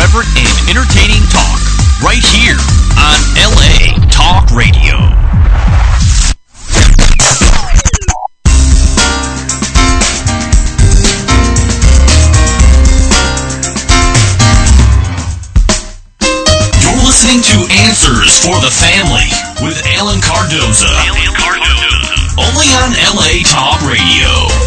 irreverent and entertaining talk right here on LA Talk Radio. You're listening to Answers for the Family with Alan Cardoza. Only on LA Talk Radio.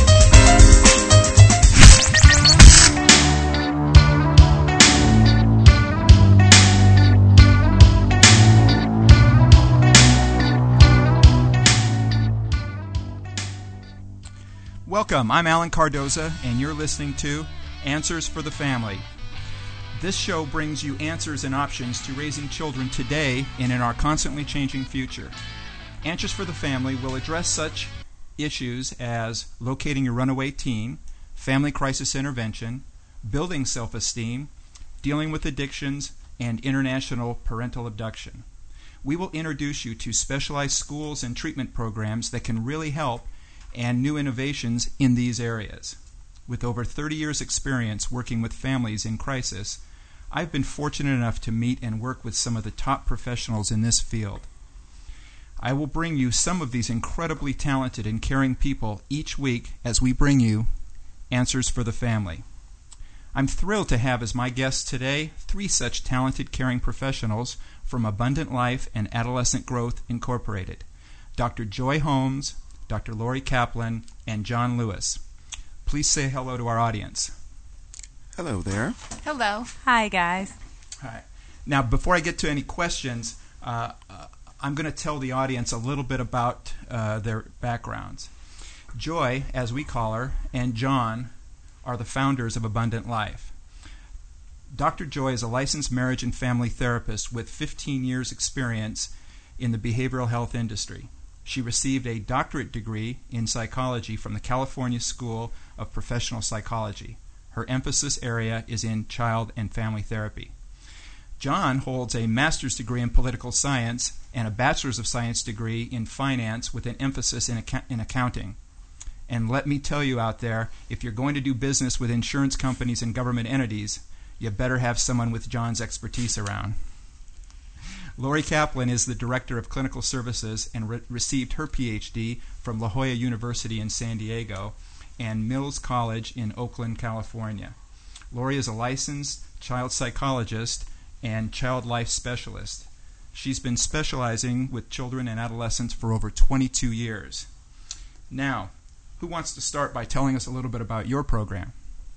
Welcome, I'm Alan Cardoza, and you're listening to Answers for the Family. This show brings you answers and options to raising children today and in our constantly changing future. Answers for the Family will address such issues as locating your runaway teen, family crisis intervention, building self-esteem, dealing with addictions, and international parental abduction. We will introduce you to specialized schools and treatment programs that can really help and new innovations in these areas. With over 30 years' experience working with families in crisis, I've been fortunate enough to meet and work with some of the top professionals in this field. I will bring you some of these incredibly talented and caring people each week as we bring you Answers for the Family. I'm thrilled to have as my guests today 3 such talented, caring professionals from Abundant Life and Adolescent Growth Incorporated: Dr. Joy Holmes, Dr. Lori Kaplan, and John Lewis. Please say hello to our audience. Hello there. Hello. Hi, guys. Hi. Now, before I get to any questions, I'm going to tell the audience a little bit about their backgrounds. Joy, as we call her, and John are the founders of Abundant Life. Dr. Joy is a licensed marriage and family therapist with 15 years' experience in the behavioral health industry. She received a doctorate degree in psychology from the California School of Professional Psychology. Her emphasis area is in child and family therapy. John holds a master's degree in political science and a bachelor's of science degree in finance with an emphasis in accounting. And let me tell you out there, if you're going to do business with insurance companies and government entities, you better have someone with John's expertise around. Lori Kaplan is the Director of Clinical Services and received her Ph.D. from La Jolla University in San Diego and Mills College in Oakland, California. Lori is a licensed child psychologist and child life specialist. She's been specializing with children and adolescents for over 22 years. Now, who wants to start by telling us a little bit about your program?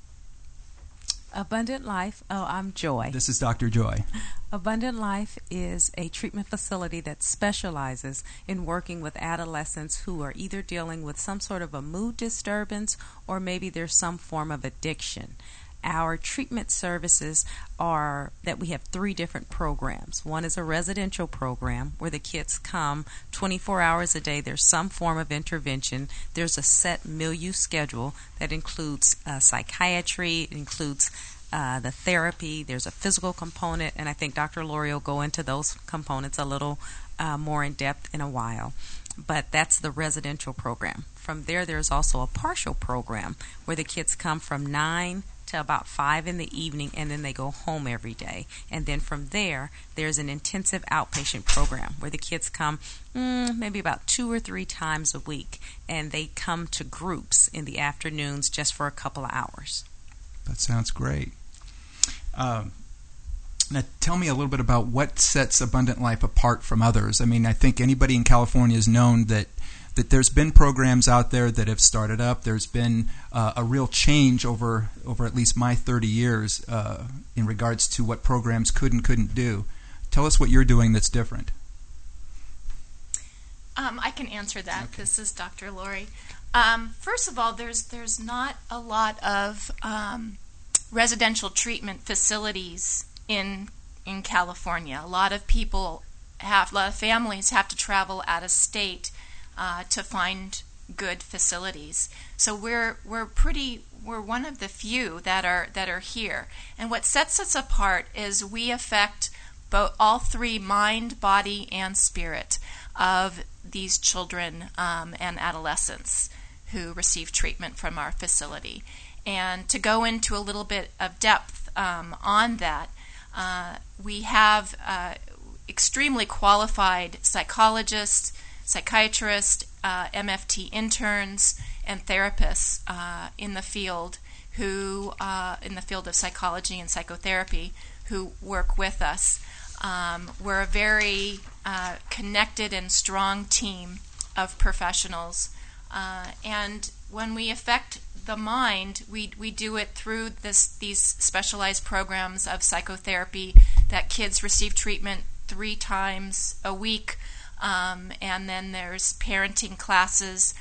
Abundant Life. Oh, I'm Joy. This is Dr. Joy. Abundant Life is a treatment facility that specializes in working with adolescents who are either dealing with some sort of a mood disturbance or maybe there's some form of addiction. Our treatment services are that we have 3 different programs. One is a residential program where the kids come 24 hours a day. There's some form of intervention. There's a set milieu schedule that includes psychiatry, it includes the therapy, there's a physical component, and I think Dr. Lori will go into those components a little more in depth in a while. But that's the residential program. From there, there's also a partial program where the kids come from 9 to about 5 in the evening, and then they go home every day. And then from there, there's an intensive outpatient program where the kids come maybe about 2 or 3 times a week, and they come to groups in the afternoons just for a couple of hours. That sounds great. Now, tell me a little bit about what sets Abundant Life apart from others. I mean, I think anybody in California has known that there's been programs out there that have started up. There's been a real change over at least my 30 years in regards to what programs could and couldn't do. Tell us what you're doing that's different. I can answer that. Okay. This is Dr. Lori. First of all, there's not a lot of residential treatment facilities in California. A lot of families have to travel out of state to find good facilities. So we're one of the few that are here. And what sets us apart is we affect all 3 mind, body, and spirit of these children and adolescents who receive treatment from our facility. And to go into a little bit of depth on that, We have extremely qualified psychologists, psychiatrists, MFT interns, and therapists in the field of psychology and psychotherapy who work with us. We're a very connected and strong team of professionals, and when we affect the mind, we do it through these specialized programs of psychotherapy that kids receive treatment 3 times a week, and then there's parenting classes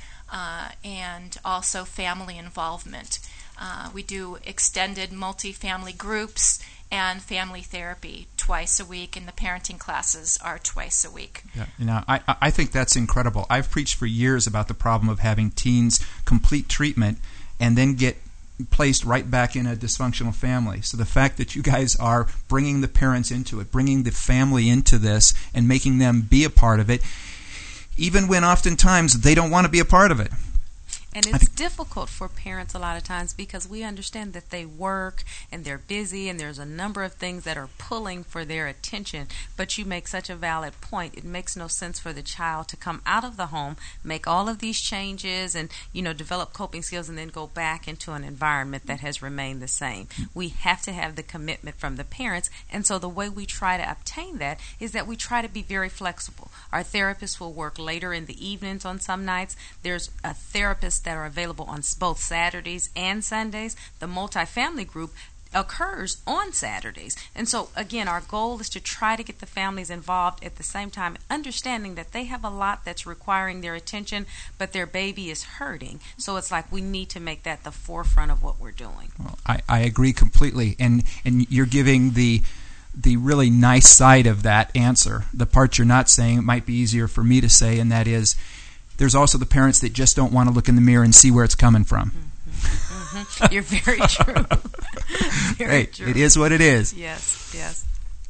and also family involvement. We do extended multi-family groups and family therapy twice a week, and the parenting classes are twice a week. Yeah, I think that's incredible. I've preached for years about the problem of having teens complete treatment and then get placed right back in a dysfunctional family. So the fact that you guys are bringing the parents into it, bringing the family into this, and making them be a part of it, even when oftentimes they don't want to be a part of it. And it's difficult for parents a lot of times because we understand that they work and they're busy and there's a number of things that are pulling for their attention. But you make such a valid point. It makes no sense for the child to come out of the home, make all of these changes and, develop coping skills and then go back into an environment that has remained the same. We have to have the commitment from the parents. And so the way we try to obtain that is that we try to be very flexible. Our therapists will work later in the evenings on some nights. There's a therapist that are available on both Saturdays and Sundays. The multifamily group occurs on Saturdays. And so, again, our goal is to try to get the families involved at the same time, understanding that they have a lot that's requiring their attention, but their baby is hurting. So it's like we need to make that the forefront of what we're doing. Well, I agree completely. And you're giving the really nice side of that answer. The part you're not saying, it might be easier for me to say, and that is, there's also the parents that just don't want to look in the mirror and see where it's coming from. Mm-hmm. You're very true. Very true. It is what it is. Yes.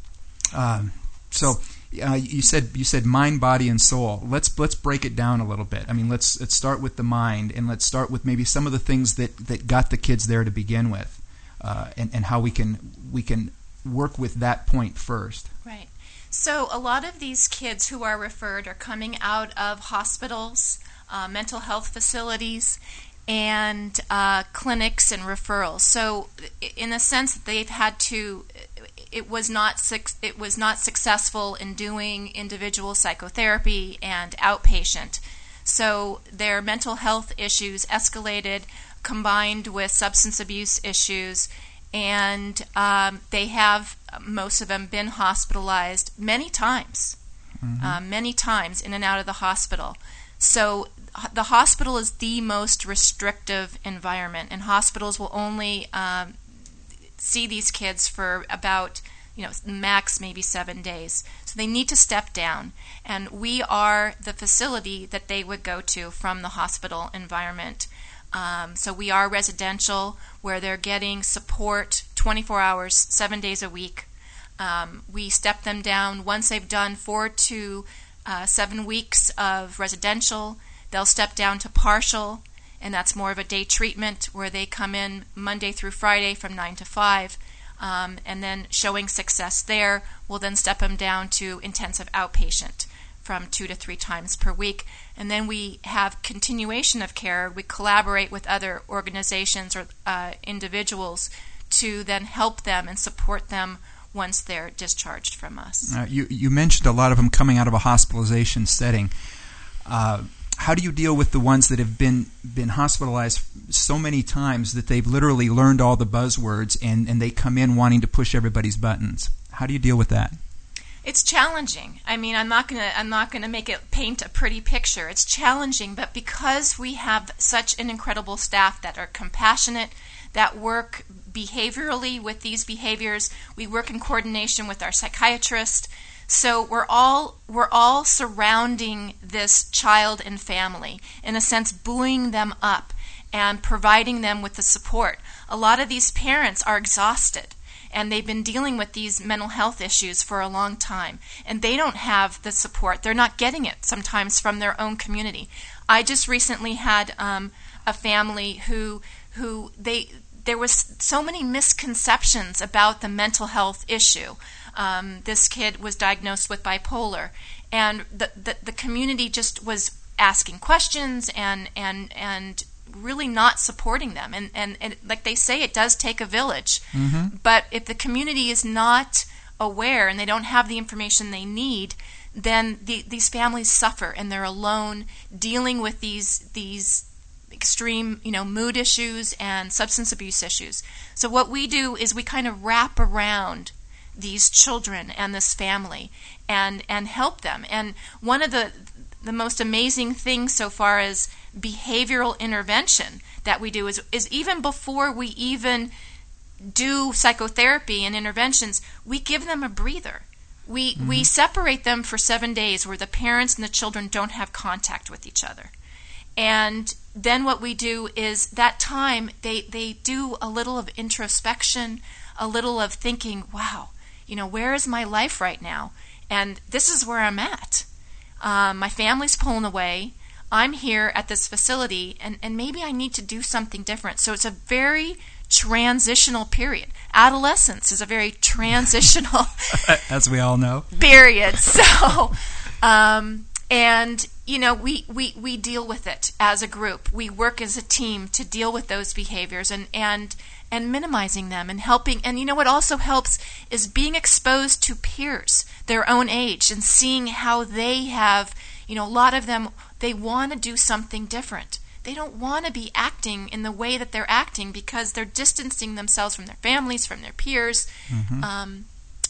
So you said mind, body, and soul. Let's break it down a little bit. I mean, let's start with the mind, and let's start with maybe some of the things that got the kids there to begin with, and how we can work with that point first. Right. So a lot of these kids who are referred are coming out of hospitals, mental health facilities, and clinics and referrals. So in a sense, they've had to. It was not successful in doing individual psychotherapy and outpatient. So their mental health issues escalated, combined with substance abuse issues. And they have, most of them, been hospitalized many times in and out of the hospital. So the hospital is the most restrictive environment, and hospitals will only see these kids for about, max maybe 7 days. So they need to step down, and we are the facility that they would go to from the hospital environment. So we are residential, where they're getting support 24 hours, 7 days a week. We step them down once they've done 4 to 7 weeks of residential. They'll step down to partial, and that's more of a day treatment where they come in Monday through Friday from 9 to 5. And then showing success there, we'll then step them down to intensive outpatient from 2 to 3 times per week. And then we have continuation of care. We collaborate with other organizations or individuals to then help them and support them once they're discharged from us. You mentioned a lot of them coming out of a hospitalization setting. How do you deal with the ones that have been hospitalized so many times that they've literally learned all the buzzwords and they come in wanting to push everybody's buttons? How do you deal with that? It's challenging. I mean, I'm not gonna paint a pretty picture. It's challenging, but because we have such an incredible staff that are compassionate, that work behaviorally with these behaviors, we work in coordination with our psychiatrist. So we're all surrounding this child and family, in a sense, buoying them up and providing them with the support. A lot of these parents are exhausted, and they've been dealing with these mental health issues for a long time, and they don't have the support. They're not getting it sometimes from their own community. I just recently had a family who there was so many misconceptions about the mental health issue. This kid was diagnosed with bipolar, and the community just was asking questions and really not supporting them. And like they say, it does take a village. Mm-hmm. But if the community is not aware and they don't have the information they need, then these families suffer, and they're alone dealing with these extreme, mood issues and substance abuse issues. So what we do is we kind of wrap around these children and this family and help them. And one of the most amazing things so far as behavioral intervention that we do is even before we even do psychotherapy and interventions, we give them a breather. We separate them for 7 days where the parents and the children don't have contact with each other. And then what we do is that time they do a little of introspection, a little of thinking, wow, where is my life right now? And this is where I'm at. My family's pulling away. I'm here at this facility, and maybe I need to do something different. So it's a very transitional period. Adolescence is a very transitional as we all know, period. So we deal with it as a group. We work as a team to deal with those behaviors and minimizing them and helping. And what also helps is being exposed to peers their own age and seeing how they have, a lot of them, they want to do something different. They don't want to be acting in the way that they're acting because they're distancing themselves from their families, from their peers. Mm-hmm.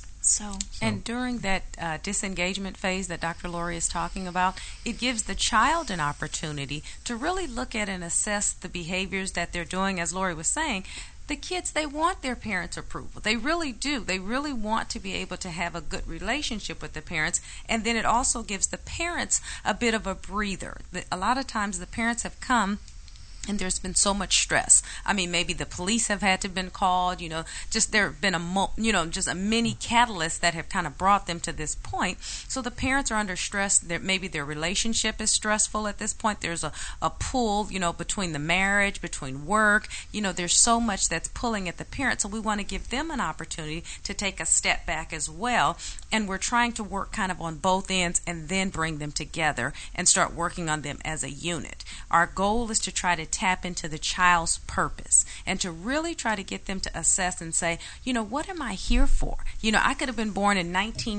And during that disengagement phase that Dr. Laurie is talking about, it gives the child an opportunity to really look at and assess the behaviors that they're doing. As Laurie was saying, the kids, they want their parents' approval. They really do. They really want to be able to have a good relationship with the parents. And then it also gives the parents a bit of a breather. A lot of times the parents have come and there's been so much stress. I mean, maybe the police have had to been called, just there have been just a many catalysts that have kind of brought them to this point. So the parents are under stress. Maybe their relationship is stressful at this point. There's a pull, between the marriage, between work. There's so much that's pulling at the parents. So we want to give them an opportunity to take a step back as well. And we're trying to work kind of on both ends and then bring them together and start working on them as a unit. Our goal is to try to tap into the child's purpose and to really try to get them to assess and say, what am I here for? I could have been born in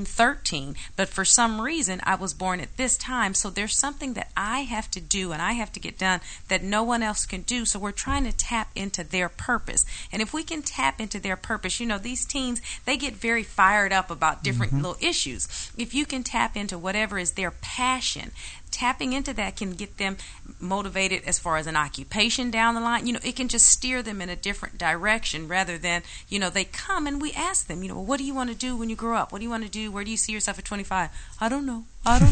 1913, but for some reason I was born at this time, so there's something that I have to do and I have to get done that no one else can do. So we're trying to tap into their purpose. And if we can tap into their purpose, these teens, they get very fired up about different little issues. If you can tap into whatever is their passion, tapping into that can get them motivated as far as an occupation down the line. It can just steer them in a different direction rather than, they come and we ask them, what do you want to do when you grow up? What do you want to do? Where do you see yourself at 25? I don't know.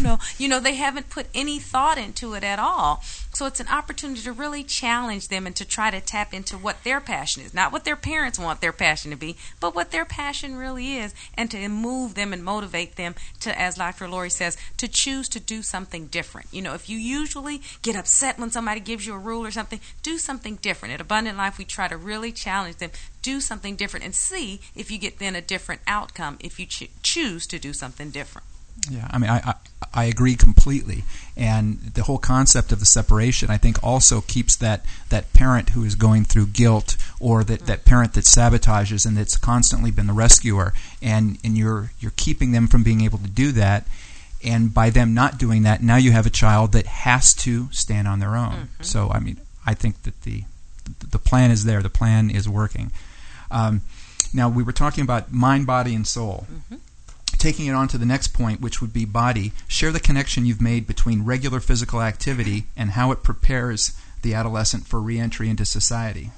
They haven't put any thought into it at all. So it's an opportunity to really challenge them and to try to tap into what their passion is. Not what their parents want their passion to be, but what their passion really is, and to move them and motivate them to, as Dr. Laurie says, to choose to do something different. If you usually get upset when somebody gives you a rule or something, do something different. At Abundant Life, we try to really challenge them. Do something different and see if you get then a different outcome if you choose to do something different. Yeah, I agree completely. And the whole concept of the separation, I think, also keeps that parent who is going through guilt, or that parent that sabotages and that's constantly been the rescuer, and you're keeping them from being able to do that. And by them not doing that, now you have a child that has to stand on their own. Mm-hmm. So, I think that the plan is there. The plan is working. Now, we were talking about mind, body, and soul. Mm-hmm. Taking it on to the next point, which would be body, share the connection you've made between regular physical activity and how it prepares the adolescent for reentry into society.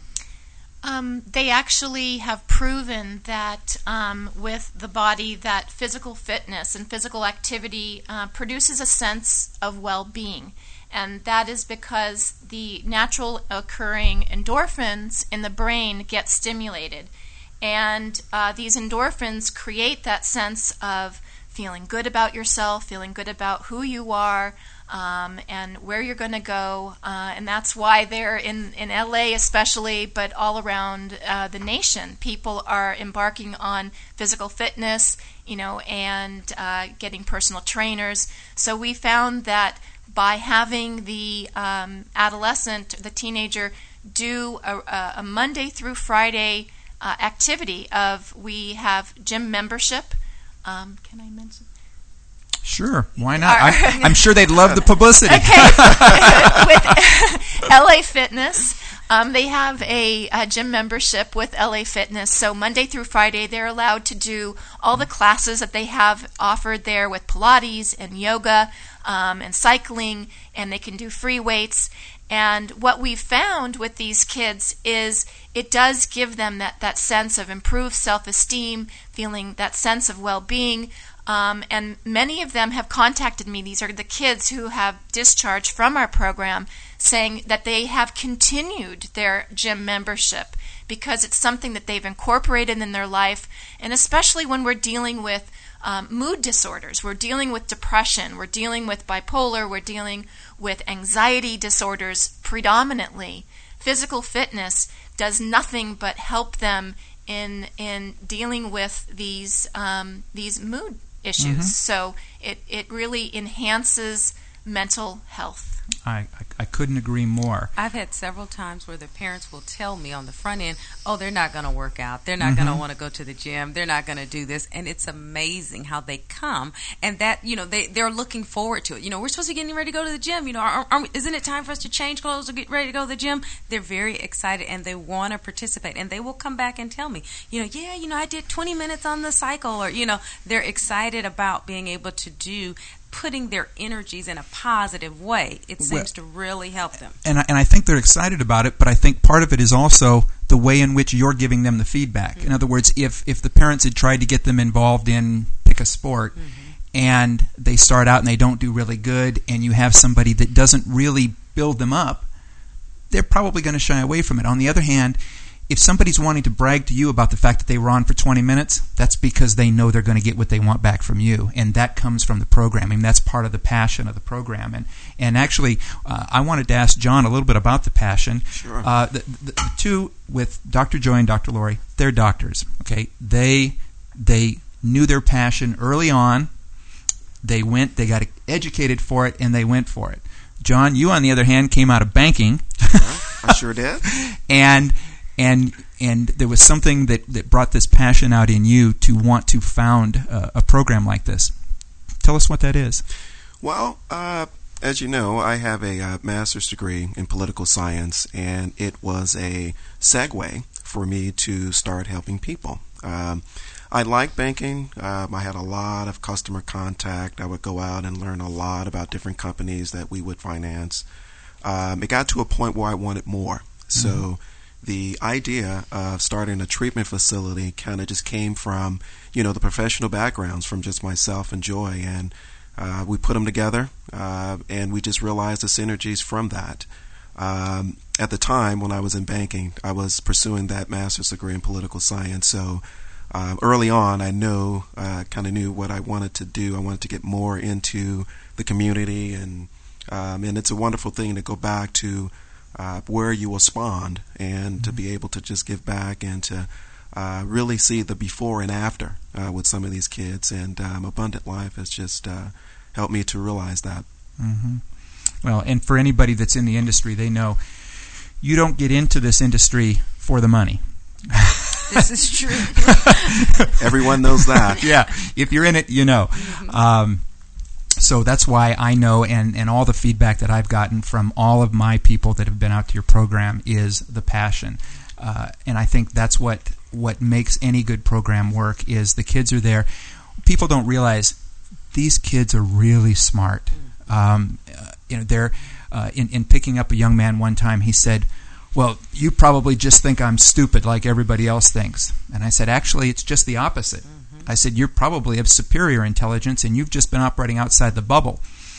They actually have proven that with the body, that physical fitness and physical activity produces a sense of well-being. And that is because the natural occurring endorphins in the brain get stimulated. And these endorphins create that sense of feeling good about yourself, feeling good about who you are, and where you're going to go. And that's why they're in LA especially, but all around the nation. People are embarking on physical fitness, and getting personal trainers. So we found that by having the adolescent, the teenager, do a Monday through Friday activity we have gym membership. Can I mention? Sure, why not? I'm sure they'd love the publicity. Okay. With LA Fitness, they have a gym membership with LA Fitness. So Monday through Friday, they're allowed to do all the classes that they have offered there with Pilates and yoga and cycling, and they can do free weights. And what we've found with these kids is it does give them that sense of improved self-esteem, feeling that sense of well-being. And many of them have contacted me. These are the kids who have discharged from our program, saying that they have continued their gym membership because it's something that they've incorporated in their life. And especially when we're dealing with mood disorders, we're dealing with depression, we're dealing with bipolar, we're dealing with anxiety disorders predominantly. Physical fitness does nothing but help them in dealing with these mood issues. Mm-hmm. So it really enhances mental health. I couldn't agree more. I've had several times where the parents will tell me on the front end, they're not going to work out. They're not going to want to go to the gym. They're not going to do this. And it's amazing how they come and that, they're looking forward to it. We're supposed to be getting ready to go to the gym. Isn't it time for us to change clothes or get ready to go to the gym? They're very excited and they want to participate. And they will come back and tell me, I did 20 minutes on the cycle, or, they're excited about being able to putting their energies in a positive way. It seems to really help them. And I think they're excited about it, but I think part of it is also the way in which you're giving them the feedback. Mm-hmm. In other words, if the parents had tried to get them involved in pick a sport, and they start out and they don't do really good, and you have somebody that doesn't really build them up, they're probably going to shy away from it. On the other hand, if somebody's wanting to brag to you about the fact that they were on for 20 minutes, that's because they know they're going to get what they want back from you, and that comes from the programming. That's part of the passion of the program. And actually, I wanted to ask John a little bit about the passion. Sure. The two, with Dr. Joy and Dr. Lori, they're doctors. Okay, they knew their passion early on. They got educated for it, and they went for it. John, you on the other hand came out of banking. I sure did. And there was something that brought this passion out in you to want to found a program like this. Tell us what that is. Well, as you know, I have a master's degree in political science, and it was a segue for me to start helping people. I like banking. I had a lot of customer contact. I would go out and learn a lot about different companies that we would finance. It got to a point where I wanted more. So the idea of starting a treatment facility kind of just came from, the professional backgrounds from just myself and Joy. And we put them together, and we just realized the synergies from that. At the time when I was in banking, I was pursuing that master's degree in political science. So early on, I kind of knew what I wanted to do. I wanted to get more into the community, and it's a wonderful thing to go back to where you will spawned and to be able to just give back and to really see the before and after with some of these kids. And Abundant Life has just helped me to realize that. Mm-hmm. Well, and for anybody that's in the industry, they know you don't get into this industry for the money. This is true. Everyone knows that. Yeah, if you're in it, you know. So that's why I know, and all the feedback that I've gotten from all of my people that have been out to your program is the passion. And I think that's what makes any good program work is the kids are there. People don't realize these kids are really smart. They're in picking up a young man one time, he said, "Well, you probably just think I'm stupid like everybody else thinks." And I said, "Actually, it's just the opposite." I said, "You're probably of superior intelligence, and you've just been operating outside the bubble."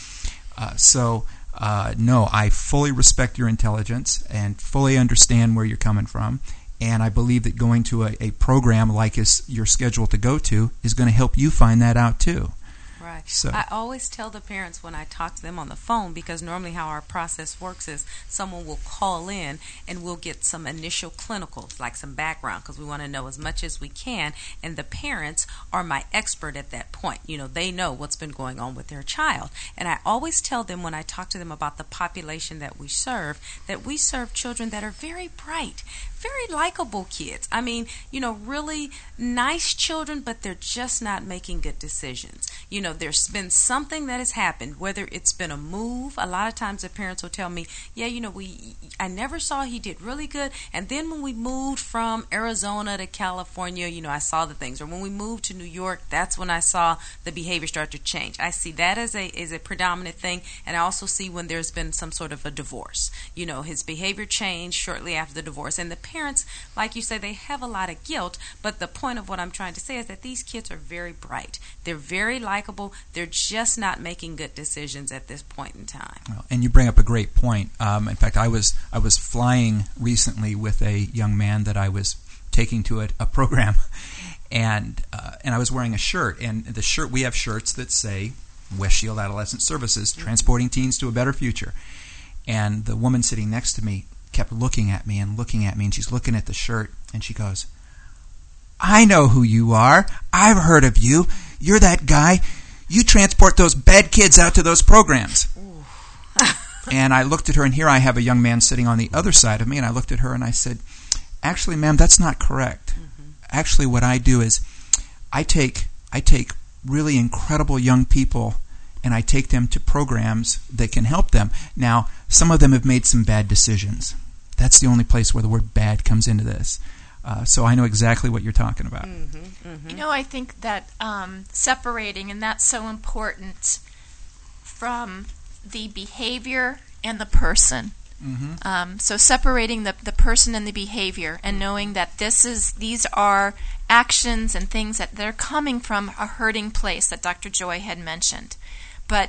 No, I fully respect your intelligence and fully understand where you're coming from. And I believe that going to a program like you're scheduled to go to is going to help you find that out too. Right. Joy. So I always tell the parents when I talk to them on the phone, because normally how our process works is someone will call in and we'll get some initial clinicals, like some background, because we want to know as much as we can. And the parents are my expert at that point. They know what's been going on with their child. And I always tell them when I talk to them about the population that we serve children that are very bright, very likable kids. I mean, really nice children, but they're just not making good decisions. There's been something that has happened, whether it's been a move. A lot of times the parents will tell me, I never saw he did really good. And then when we moved from Arizona to California, I saw the things. Or when we moved to New York, that's when I saw the behavior start to change. I see that as a predominant thing. And I also see when there's been some sort of a divorce. His behavior changed shortly after the divorce. And the parents, like you say, they have a lot of guilt. But the point of what I'm trying to say is that these kids are very bright. They're very likable. They're just not making good decisions at this point in time. Well, and you bring up a great point. In fact, I was flying recently with a young man that I was taking to a program, and I was wearing a shirt. And the shirt, we have shirts that say West Shield Adolescent Services, transporting teens to a better future. And the woman sitting next to me kept looking at me, and she's looking at the shirt, and she goes, "I know who you are. I've heard of you. You're that guy. You transport those bad kids out to those programs." And I looked at her, and here I have a young man sitting on the other side of me, and I looked at her and I said, "Actually, ma'am, that's not correct. Actually, what I do is I take really incredible young people and I take them to programs that can help them. Now, some of them have made some bad decisions. That's the only place where the word bad comes into this. So I know exactly what you're talking about." I think that separating, and that's so important, from the behavior and the person. So separating the person and the behavior, and knowing that these are actions and things that they're coming from a hurting place that Dr. Joy had mentioned. But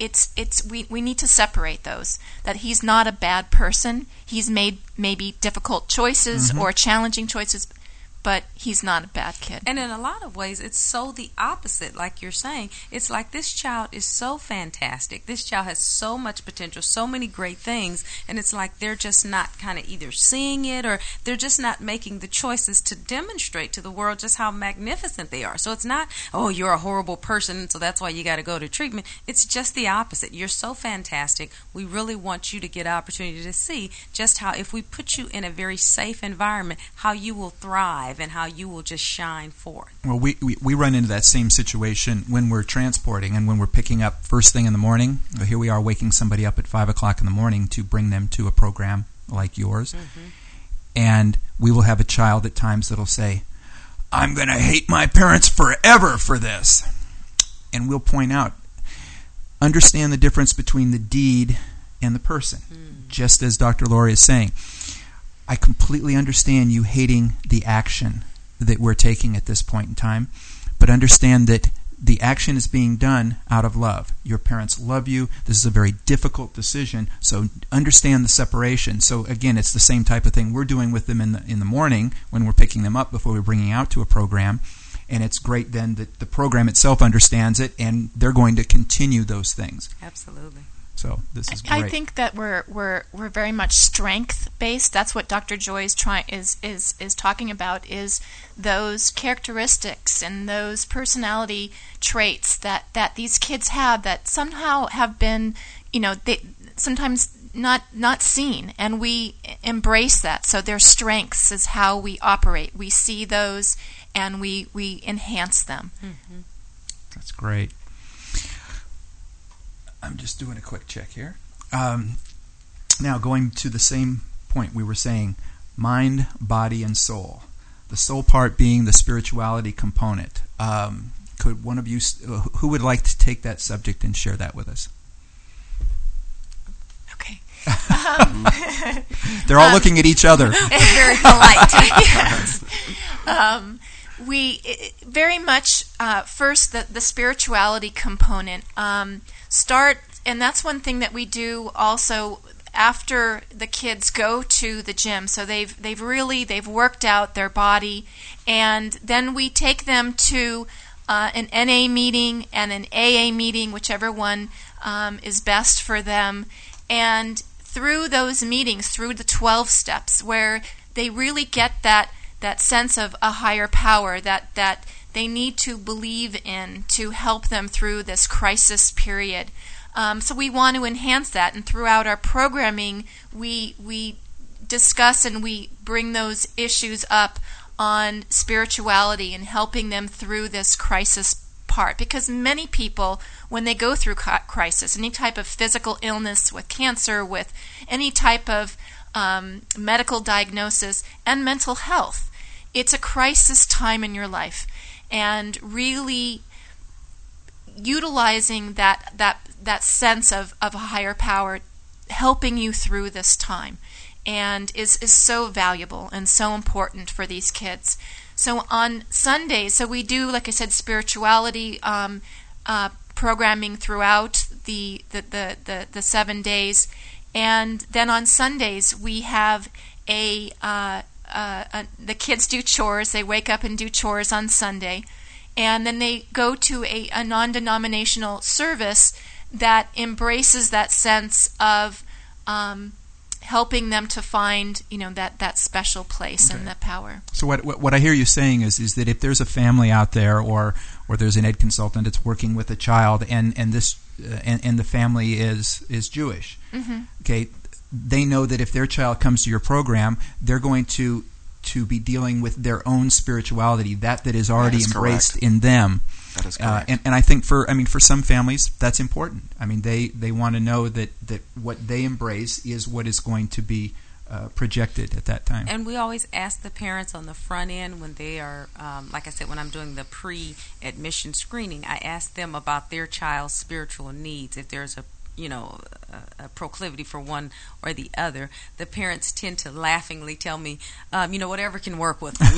we need to separate those. That he's not a bad person. He's made maybe difficult choices or challenging choices, but he's not a bad kid. And in a lot of ways, it's so the opposite, like you're saying. It's like this child is so fantastic. This child has so much potential, so many great things, and it's like they're just not kind of either seeing it or they're just not making the choices to demonstrate to the world just how magnificent they are. So it's not, "Oh, you're a horrible person, so that's why you got to go to treatment." It's just the opposite. You're so fantastic. We really want you to get an opportunity to see just how, if we put you in a very safe environment, how you will thrive and how you will just shine forth. Well, we run into that same situation when we're transporting and when we're picking up first thing in the morning. Here we are waking somebody up at 5 o'clock in the morning to bring them to a program like yours. And we will have a child at times that'll say, "I'm going to hate my parents forever for this." And we'll point out, understand the difference between the deed and the person. Just as Dr. Laurie is saying, I completely understand you hating the action that we're taking at this point in time, but understand that the action is being done out of love. Your parents love you. This is a very difficult decision, so understand the separation. So again, it's the same type of thing we're doing with them in the morning when we're picking them up before we're bringing out to a program, and it's great then that the program itself understands it, and they're going to continue those things. Absolutely. So this is great. I think that we're very much strength based. That's what Dr. Joy is talking about, is those characteristics and those personality traits that these kids have that somehow have been, they sometimes not seen, and we embrace that. So their strengths is how we operate. We see those and we enhance them. That's great. I'm just doing a quick check here. Now, going to the same point we were saying, mind, body, and soul. The soul part being the spirituality component. Could one of you, who would like to take that subject and share that with us? Okay. They're all looking at each other. Very polite. Yes. We very much, first, the spirituality component. Start, and that's one thing that we do also after the kids go to the gym. So they've worked out their body, and then we take them to an NA meeting and an AA meeting, whichever one is best for them. And through those meetings, through the 12 steps, where they really get that sense of a higher power that they need to believe in to help them through this crisis period. So we want to enhance that, and throughout our programming, we discuss and we bring those issues up on spirituality and helping them through this crisis part. Because many people, when they go through crisis, any type of physical illness, with cancer, with any type of medical diagnosis, and mental health, it's a crisis time in your life. And really utilizing that sense of a higher power helping you through this time, and is so valuable and so important for these kids. So on Sundays, so we do, like I said, spirituality programming throughout the 7 days, and then on Sundays we have the kids do chores. They wake up and do chores on Sunday, and then they go to a non-denominational service that embraces that sense of helping them to find, that special place and that power. So what I hear you saying is that if there's a family out there, or there's an ed consultant that's working with a child, and the family is Jewish, mm-hmm. okay, they know that if their child comes to your program, they're going to be dealing with their own spirituality, that is already embraced in them. That is correct. And I think for some families that's important. I mean, they want to know that what they embrace is what is going to be projected at that time. And we always ask the parents on the front end when they are, like I said, when I'm doing the pre-admission screening, I ask them about their child's spiritual needs. If there's a proclivity for one or the other, the parents tend to laughingly tell me, whatever can work with them,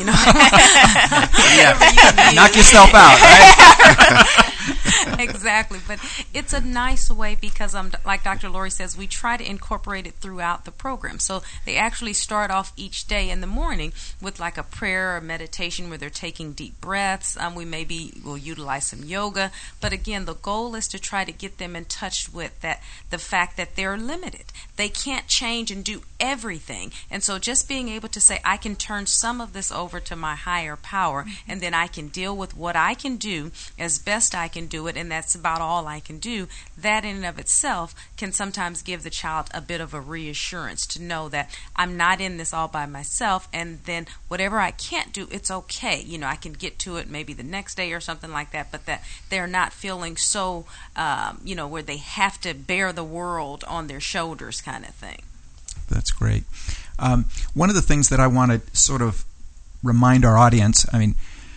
Knock yourself out, right? Exactly. But it's a nice way, because like Dr. Lori says, we try to incorporate it throughout the program. So they actually start off each day in the morning with like a prayer or meditation where they're taking deep breaths. We'll utilize some yoga. But again, the goal is to try to get them in touch with the fact that they're limited. They can't change and do everything. And so just being able to say, I can turn some of this over to my higher power, and then I can deal with what I can do as best I can do it, and that's about all I can do, that in and of itself can sometimes give the child a bit of a reassurance to know that I'm not in this all by myself, and then whatever I can't do, it's okay. I can get to it maybe the next day or something like that, but that they're not feeling so, where they have to bear the world on their shoulders kind of thing. That's great. One of the things that I want to sort of remind our audience, I mean,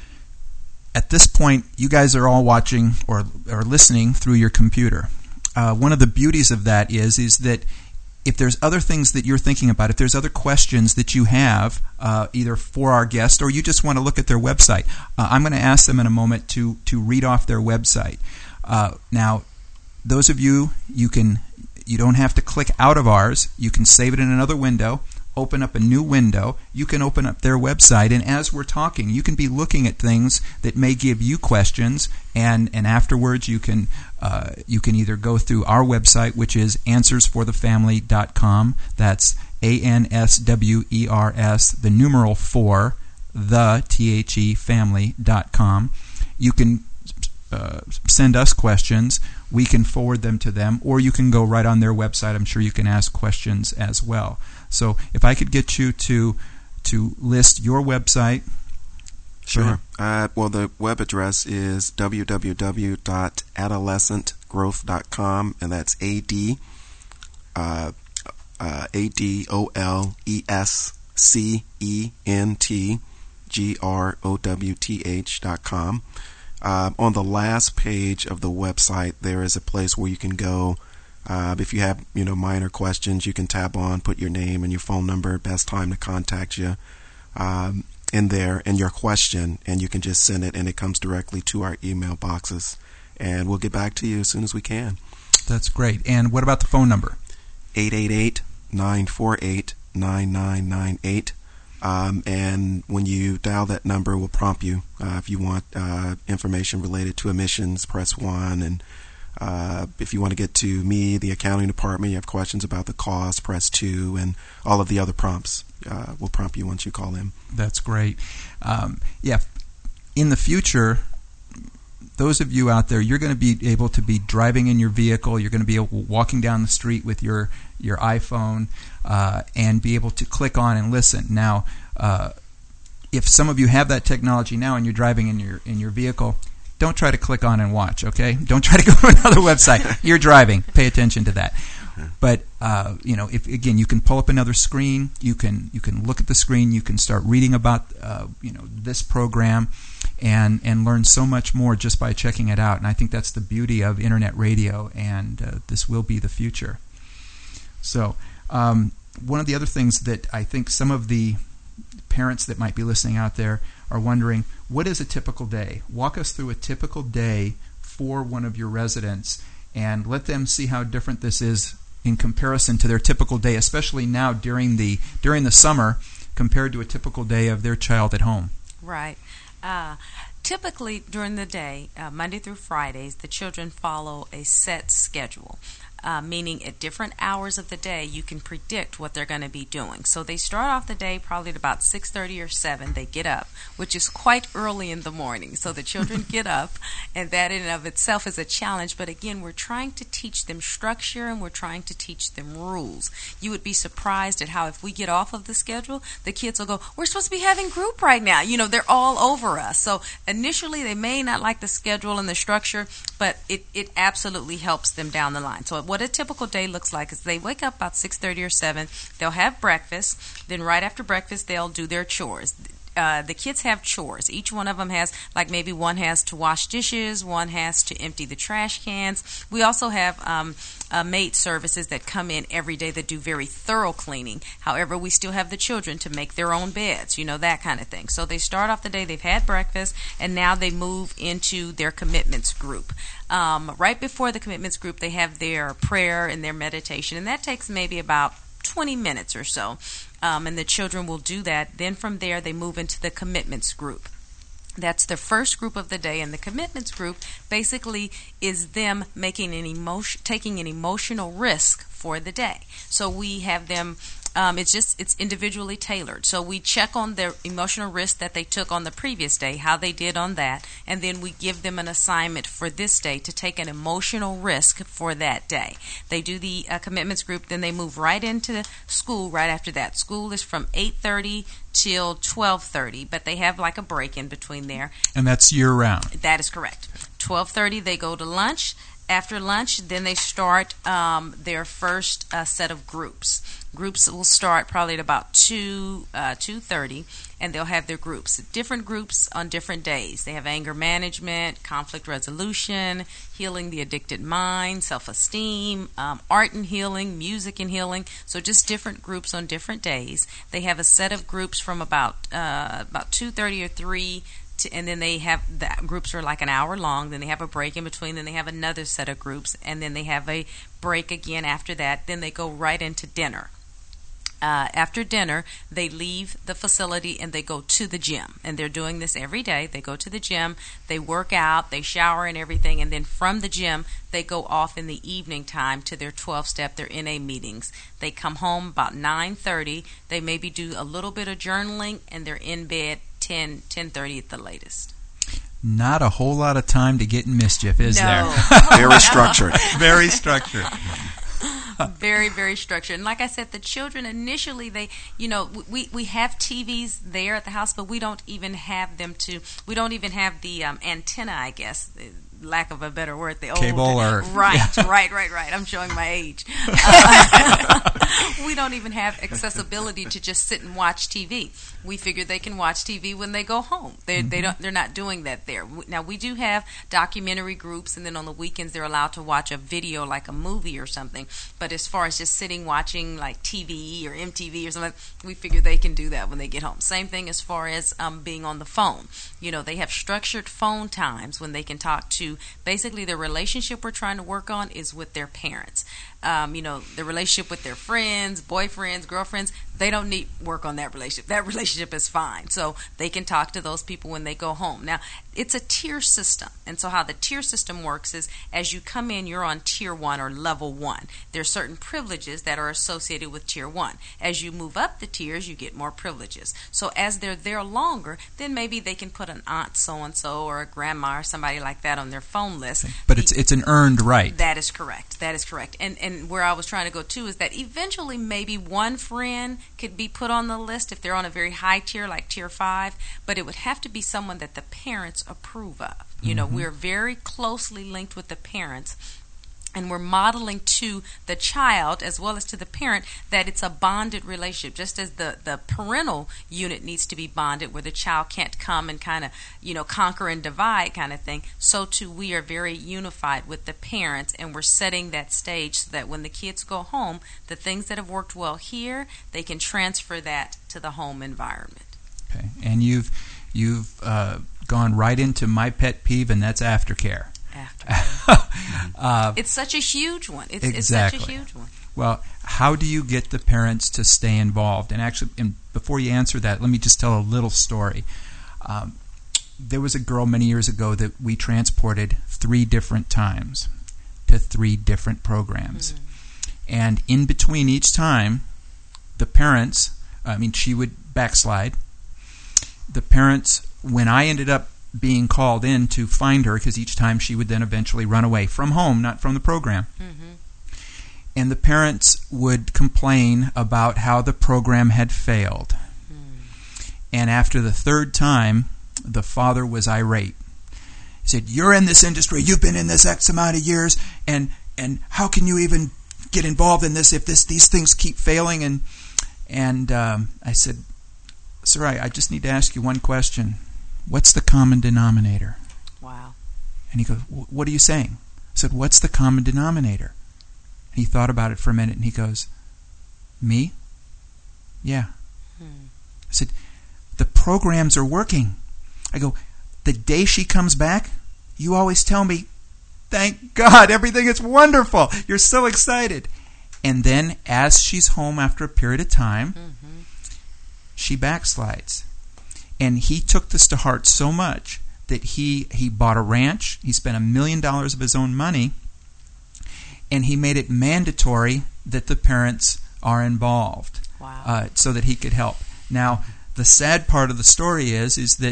at this point, you guys are all watching or listening through your computer. One of the beauties of that is that if there's other things that you're thinking about, if there's other questions that you have, either for our guest or you just want to look at their website, I'm going to ask them in a moment to read off their website. Now, those of you don't have to click out of ours. You can save it in another window, open up a new window. You can open up their website, and as we're talking, you can be looking at things that may give you questions, and afterwards you can either go through our website, which is answersforthefamily.com. That's ANSWERS, the numeral 4, the family.com. You can send us questions. We can forward them to them, or you can go right on their website. I'm sure you can ask questions as well. So if I could get you to list your website. Sure. Well, the web address is www.adolescentgrowth.com, and that's ADOLESCENTGROWTH.com. On the last page of the website, there is a place where you can go. If you have minor questions, you can tab on, put your name and your phone number, best time to contact you in there, and your question, and you can just send it, and it comes directly to our email boxes, and we'll get back to you as soon as we can. That's great. And what about the phone number? 888-948-9998. And when you dial that number, it will prompt you. If you want information related to emissions, press 1. And if you want to get to me, the accounting department, you have questions about the cost, press 2. And all of the other prompts will prompt you once you call in. That's great. In the future, those of you out there, you're going to be able to be driving in your vehicle. You're going to be walking down the street with your iPhone and be able to click on and listen. Now, if some of you have that technology now and you're driving in your vehicle, don't try to click on and watch. Okay, don't try to go to another website. You're driving. Pay attention to that. But if again, you can pull up another screen. You can look at the screen. You can start reading about this program. And learn so much more just by checking it out. And I think that's the beauty of Internet radio, and this will be the future. So one of the other things that I think some of the parents that might be listening out there are wondering, what is a typical day? Walk us through a typical day for one of your residents and let them see how different this is in comparison to their typical day, especially now during the summer compared to a typical day of their child at home. Right. Typically during the day, Monday through Fridays, the children follow a set schedule. Meaning at different hours of the day you can predict what they're going to be doing. So they start off the day probably at about 6:30 or 7. They get up, which is quite early in the morning. So the children get up, and that in and of itself is a challenge. But again, we're trying to teach them structure, and we're trying to teach them rules. You would be surprised at how if we get off of the schedule, the kids will go, we're supposed to be having group right now. They're all over us. So initially they may not like the schedule and the structure, but it absolutely helps them down the line. So what a typical day looks like is they wake up about 6:30 or 7. They'll have breakfast. Then right after breakfast, they'll do their chores. The kids have chores. Each one of them has, like maybe one has to wash dishes, one has to empty the trash cans. We also have maid services that come in every day that do very thorough cleaning. However, we still have the children to make their own beds, that kind of thing. So they start off the day, they've had breakfast, and now they move into their commitments group. Right before the commitments group, they have their prayer and their meditation, and that takes maybe about 20 minutes or so. And the children will do that. Then from there, they move into the commitments group. That's the first group of the day, and the commitments group basically is them taking an emotional risk for the day. So we have them. It's individually tailored. So we check on their emotional risk that they took on the previous day, how they did on that, and then we give them an assignment for this day to take an emotional risk for that day. They do the commitments group, then they move right into school right after that. School is from 8:30 till 12:30, but they have like a break in between there. And that's year-round. That is correct. 12:30 they go to lunch. After lunch, then they start their first set of groups. Groups will start probably at about 2:30, and they'll have their groups. Different groups on different days. They have anger management, conflict resolution, healing the addicted mind, self-esteem, art and healing, music and healing. So just different groups on different days. They have a set of groups from about 2:30 or 3. And then they have the groups are like an hour long. Then they have a break in between. Then they have another set of groups, and then they have a break again after that. Then they go right into dinner. After dinner, they leave the facility and they go to the gym. And they're doing this every day. They go to the gym, they work out, they shower and everything. And then from the gym, they go off in the evening time to their 12-step, their NA meetings. They come home about 9:30. They maybe do a little bit of journaling, and they're in bed 10:30 at the latest. Not a whole lot of time to get in mischief, is there? Very structured. Very structured. Very, very structured. And like I said, the children initially, we have TVs there at the house, but we don't even have we don't even have the antenna, I guess, lack of a better word, the old cable or right. I'm showing my age. We don't even have accessibility to just sit and watch TV. We figure they can watch TV when they go home. They're not doing that there. Now we do have documentary groups, and then on the weekends they're allowed to watch a video like a movie or something. But as far as just sitting watching like TV or MTV or something, we figure they can do that when they get home. Same thing as far as being on the phone. They have structured phone times when they can talk to 2, basically the relationship we're trying to work on is with their parents. The relationship with their friends, boyfriends, girlfriends, they don't need work on that relationship. That relationship is fine. So they can talk to those people when they go home. Now, it's a tier system. And so how the tier system works is as you come in, you're on tier 1 or level 1. There are certain privileges that are associated with tier 1. As you move up the tiers, you get more privileges. So as they're there longer, then maybe they can put an aunt so-and-so or a grandma or somebody like that on their phone list. But it's an earned right. That is correct. That is correct. And where I was trying to go to is that eventually maybe one friend could be put on the list if they're on a very high tier, like tier 5, but it would have to be someone that the parents approve of. We're very closely linked with the parents, and we're modeling to the child as well as to the parent that it's a bonded relationship. Just as the parental unit needs to be bonded where the child can't come and kind of, conquer and divide kind of thing, so too we are very unified with the parents, and we're setting that stage so that when the kids go home, the things that have worked well here, they can transfer that to the home environment. Okay, and you've gone right into my pet peeve, and that's aftercare. It's such a huge one. Exactly. It's such a huge one. Well, how do you get the parents to stay involved? And actually, before you answer that, let me just tell a little story. There was a girl many years ago that we transported 3 different times to 3 different programs. Mm-hmm. And in between each time, the parents, she would backslide. The parents, when I ended up being called in to find her, because each time she would then eventually run away from home, not from the program. Mm-hmm. And the parents would complain about how the program had failed. Mm. And after the 3rd time, the father was irate. He said, "You're in this industry, you've been in this X amount of years, and how can you even get involved in this if these things keep failing?" And I said, "Sir, I just need to ask you one question. What's the common denominator?" Wow. And he goes, "What are you saying?" I said, "What's the common denominator?" And he thought about it for a minute, and he goes, "Me? Yeah." I said, "The programs are working." I go, "The day she comes back, you always tell me, 'Thank God, everything is wonderful. You're so excited.'" And then as she's home after a period of time, she backslides. And he took this to heart so much that he bought a ranch. He spent $1 million of his own money, and he made it mandatory that the parents are involved. Wow. So that he could help. Now, the sad part of the story is that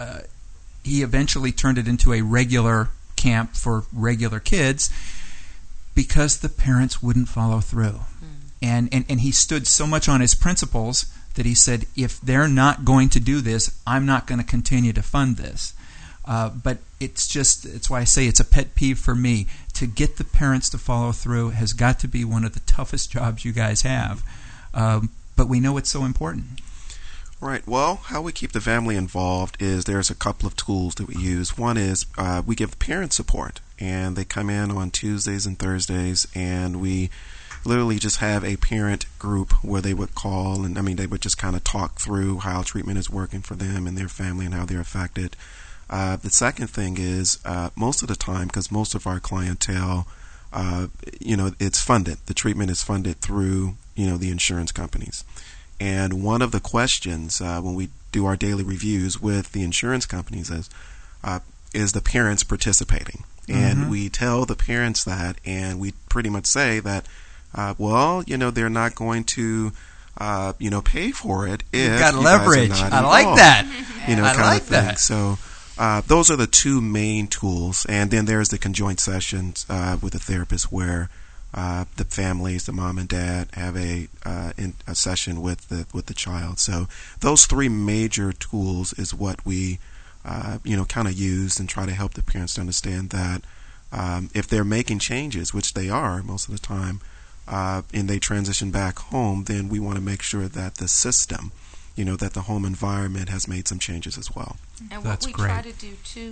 he eventually turned it into a regular camp for regular kids because the parents wouldn't follow through. And he stood so much on his principles that he said, if they're not going to do this, I'm not going to continue to fund this. But it's why I say it's a pet peeve for me. To get the parents to follow through has got to be one of the toughest jobs you guys have. But we know it's so important. Right. Well, how we keep the family involved is there's a couple of tools that we use. One is we give parent support, and they come in on Tuesdays and Thursdays, and we literally just have a parent group where they would call, and they would just kind of talk through how treatment is working for them and their family and how they're affected. The second thing is most of the time, because most of our clientele, it's funded. The treatment is funded through the insurance companies. And one of the questions when we do our daily reviews with the insurance companies is the parents participating? And we tell the parents that, and we pretty much say that, they're not going to, pay for it if you've got you leverage. Guys are not I involved, like that. I like that. So those are the 2 main tools. And then there's the conjoint sessions with the therapist where the families, the mom and dad, have a session with the child. So those 3 major tools is what we kind of use and try to help the parents to understand that if they're making changes, which they are most of the time, and they transition back home, then we want to make sure that the system, that the home environment has made some changes as well. And That's what we great. try to do too,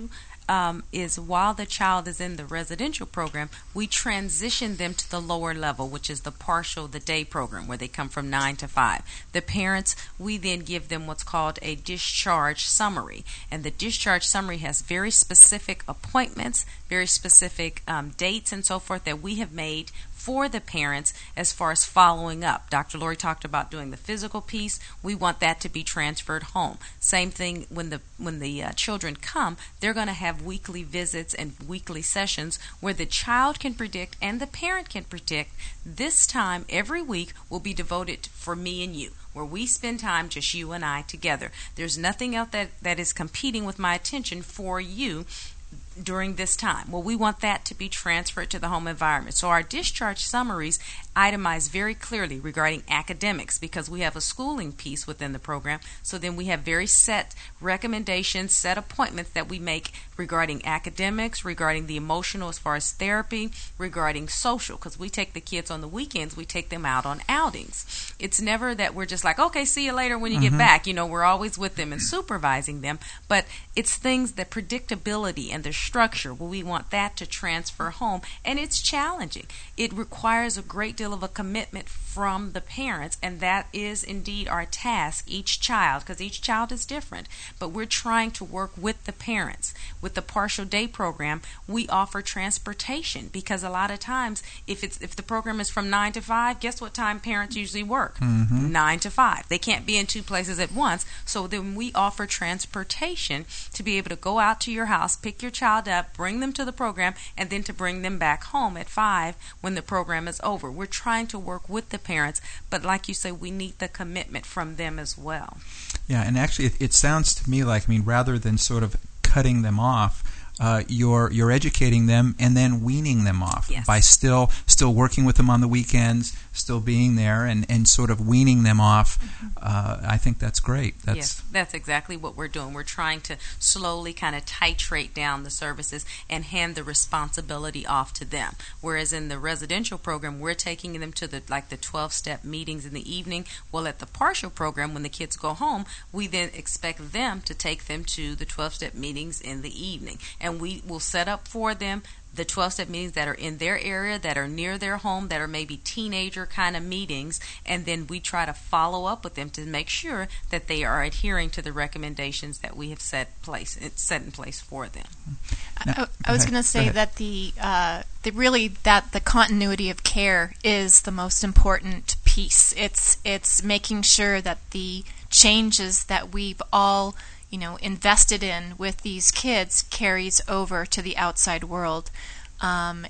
is while the child is in the residential program, we transition them to the lower level, which is the partial, the day program, where they come from 9 to 5. The parents, we then give them what's called a discharge summary. And the discharge summary has very specific appointments, very specific dates and so forth that we have made for the parents as far as following up. Dr. Lori talked about doing the physical piece. We want that to be transferred home. Same thing when the children come, they're going to have weekly visits and weekly sessions where the child can predict and the parent can predict this time every week will be devoted for me and you, where we spend time just you and I together. There's nothing else that is competing with my attention for you during this time. Well, we want that to be transferred to the home environment. So our discharge summaries itemize very clearly regarding academics, because we have a schooling piece within the program. So then we have very set recommendations, set appointments that we make regarding academics, regarding the emotional as far as therapy, regarding social, because we take the kids on the weekends, we take them out on outings. It's never that we're just like, okay, see you later when you get back. We're always with them and supervising them, but it's things that predictability and the structure, well, we want that to transfer home, and it's challenging. It requires a great deal of a commitment from the parents, and that is indeed our task, each child, because each child is different, but we're trying to work with the parents. With the partial day program, we offer transportation, because a lot of times if the program is from 9 to 5, guess what time parents usually work? 9 to 5. They can't be in two places at once, so then we offer transportation to be able to go out to your house, pick your child up, bring them to the program, and then to bring them back home at 5 when the program is over. We're trying to work with the parents, but like you say, we need the commitment from them as well. Yeah, and actually it sounds to me like, rather than sort of cutting them off, you're educating them and then weaning them off by still working with them on the weekends, still being there, and sort of weaning them off. I think that's great. Yes, that's exactly what we're doing. We're trying to slowly kind of titrate down the services and hand the responsibility off to them. Whereas in the residential program, we're taking them to the 12-step meetings in the evening. Well, at the partial program, when the kids go home, we then expect them to take them to the 12-step meetings in the evening. And we will set up for them the 12-step meetings that are in their area, that are near their home, that are maybe teenager kind of meetings, and then we try to follow up with them to make sure that they are adhering to the recommendations that we have set in place for them. I was going to say that the continuity of care is the most important piece. It's making sure that the changes that we've all invested in with these kids carries over to the outside world. And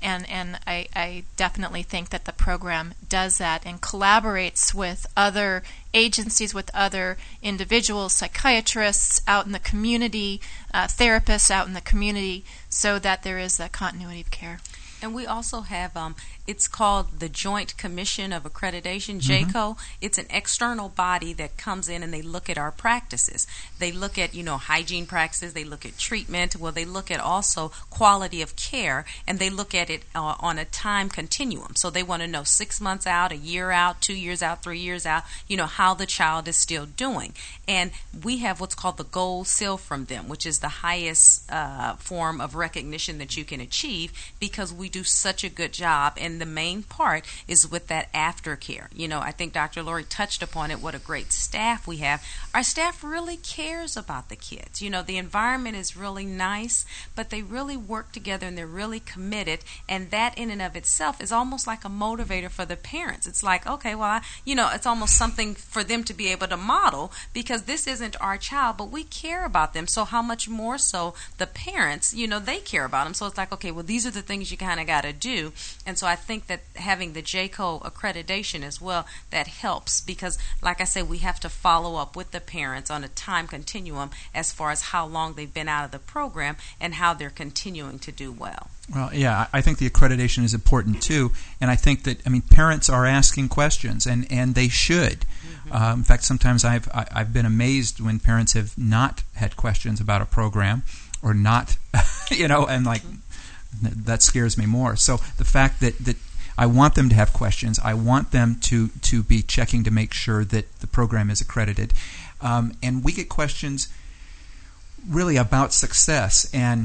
I definitely think that the program does that and collaborates with other agencies, with other individuals, psychiatrists out in the community, therapists out in the community, so that there is a continuity of care. And we also have, it's called the Joint Commission of Accreditation, JCO. It's an external body that comes in and they look at our practices. They look at, hygiene practices. They look at treatment. Well, they look at also quality of care, and they look at it on a time continuum. So they want to know 6 months out, a year out, 2 years out, 3 years out, how the child is still doing. And we have what's called the Gold Seal from them, which is the highest form of recognition that you can achieve, because we do such a good job, and the main part is with that aftercare. I think Dr. Lori touched upon it, what a great staff we have. Our staff really cares about the kids. The environment is really nice, but they really work together and they're really committed, and that in and of itself is almost like a motivator for the parents. It's like, okay, well, it's almost something for them to be able to model, because this isn't our child, but we care about them. So how much more so the parents, they care about them. So it's like, okay, well, these are the things you kind of got to do. And so I think that having the JCO accreditation as well, that helps, because like I said, we have to follow up with the parents on a time continuum as far as how long they've been out of the program and how they're continuing to do well. Well, yeah, I think the accreditation is important too, and I think that parents are asking questions, and they should. In fact, sometimes I've been amazed when parents have not had questions about a program, or not, and like that scares me more. So the fact that I want them to have questions, I want them to be checking to make sure that the program is accredited, and we get questions really about success. And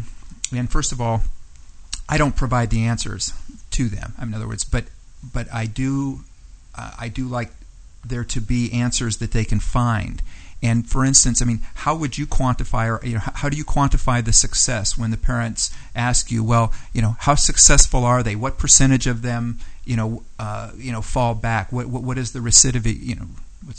And first of all, I don't provide the answers to them. In other words, but I do like there to be answers that they can find. And for instance, how would you quantify, or how do you quantify the success when the parents ask you, well, how successful are they? What percentage of them, fall back? What is the recidivism?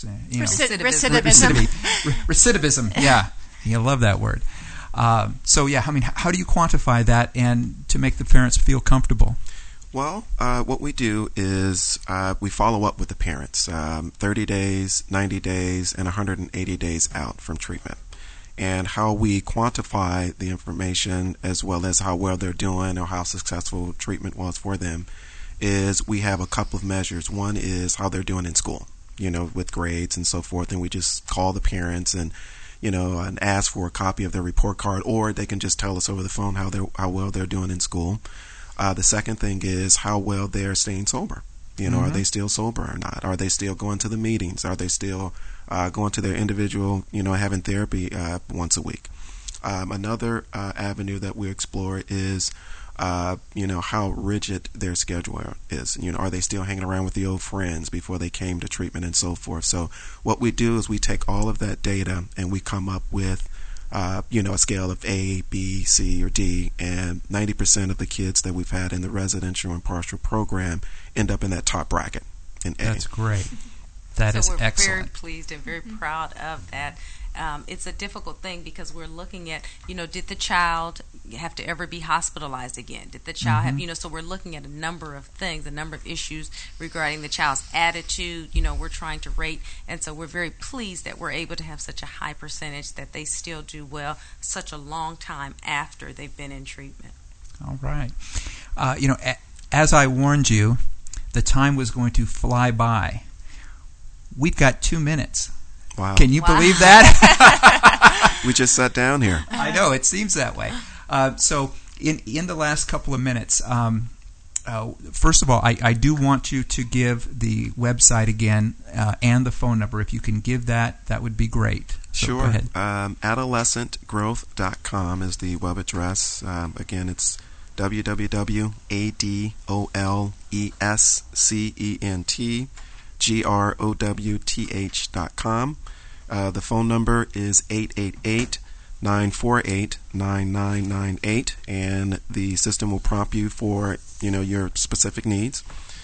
Recidivism. Yeah, you love that word. So how do you quantify that and to make the parents feel comfortable? Well, what we do is we follow up with the parents 30 days, 90 days, and 180 days out from treatment. And how we quantify the information as well as how well they're doing or how successful treatment was for them is we have a couple of measures. One is how they're doing in school, with grades and so forth. And we just call the parents and ask for a copy of their report card, or they can just tell us over the phone how well they're doing in school. The second thing is how well they're staying sober. Are they still sober or not? Are they still going to the meetings? Are they still going to their individual, having therapy once a week? Another avenue that we explore is, how rigid their schedule is. Are they still hanging around with the old friends before they came to treatment and so forth? So what we do is we take all of that data and we come up with a scale of A, B, C, or D, and 90% of the kids that we've had in the residential and partial program end up in that top bracket in A. That's great. That is excellent. So we're very pleased and very proud of that. It's a difficult thing because we're looking at, did the child have to ever be hospitalized again? Did the child have, so we're looking at a number of things, a number of issues regarding the child's attitude, we're trying to rate. And so we're very pleased that we're able to have such a high percentage that they still do well such a long time after they've been in treatment. All right. As I warned you, the time was going to fly by. We've got 2 minutes. Wow. Can you believe that? We just sat down here. I know, it seems that way. So in the last couple of minutes, first of all, I do want you to give the website again and the phone number. If you can give that would be great. So sure. Go ahead. Adolescentgrowth.com is the web address. Again, it's www.adolescentgrowth.com. The phone number is 888-948-9998, and the system will prompt you for your specific needs.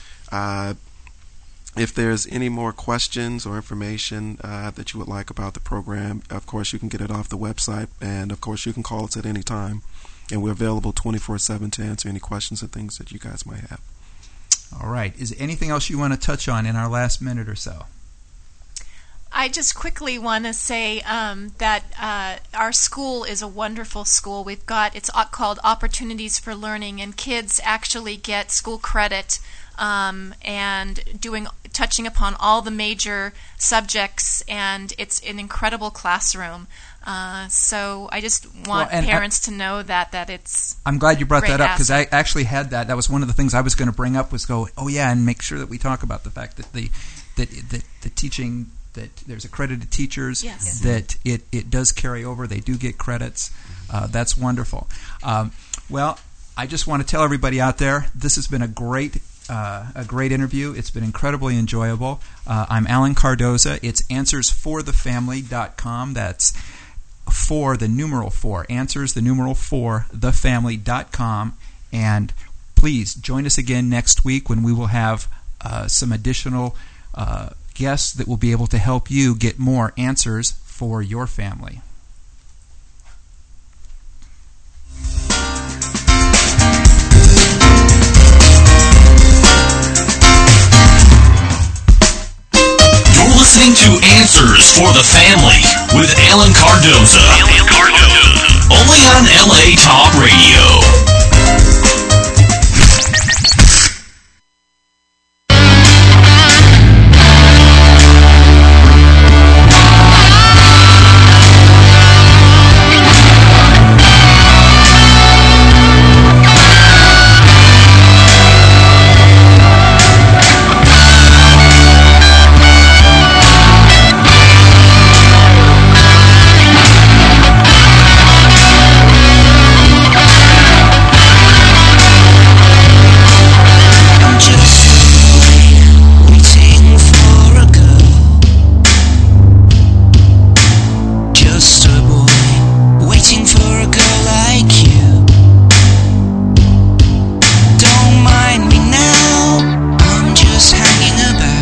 If there's any more questions or information that you would like about the program, of course you can get it off the website, and of course you can call us at any time, and we're available 24/7 to answer any questions and things that you guys might have. All right. Is there anything else you want to touch on in our last minute or so? I just quickly want to say that our school is a wonderful school. It's called Opportunities for Learning, and kids actually get school credit and touching upon all the major subjects, and it's an incredible classroom. So I just want parents to know that it's. I'm glad you brought that up because I actually had that. That was one of the things I was going to bring up was and make sure that we talk about the fact that the teaching. That there's accredited teachers, yes. That it does carry over. They do get credits. That's wonderful. Well, I just want to tell everybody out there, this has been a great interview. It's been incredibly enjoyable. I'm Alan Cardoza. It's answersforthefamily.com. That's 4, the numeral 4. Answers, the numeral 4, thefamily.com. And please join us again next week when we will have some additional guests that will be able to help you get more answers for your family. You're listening to Answers for the Family with Alan Cardoza. Only on LA Talk Radio.